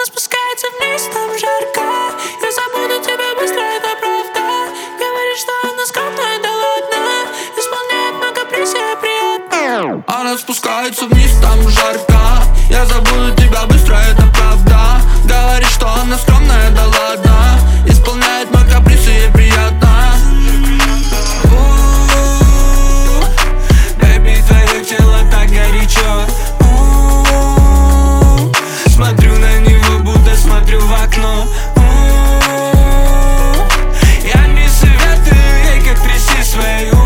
Она спускается вниз, там жарко. Я забуду тебя быстро, это правда. Говорит, что она скромная, да ладно. Исполняет мой каприз, ей приятно. Она спускается вниз, там жарко. Я забуду тебя быстро, это правда. Говорит, что она скромная, да ладно. Исполняет мой каприз, ей приятно. Бэби, твое тело так горячо. Смотрю на него, будто смотрю в окно. Я не советую ей, как трясти свою.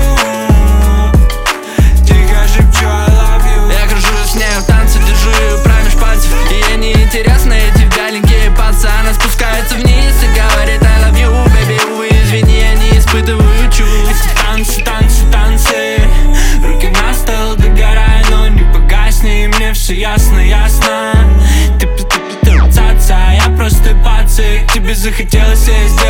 Тихо шепчу I love you. Я кружу с ней в танце, держу ее промеж пальцев. И ей неинтересны эти вяленькие пацы. Она спускается вниз и говорит I love you. Baby, увы, извини, я не испытываю чувств. Танцы, танцы, танцы. Руки на стол, догорай, но не погасни. Мне все ясно, ясно. Ты цаца, я просто пацик. Тебе захотелось сесть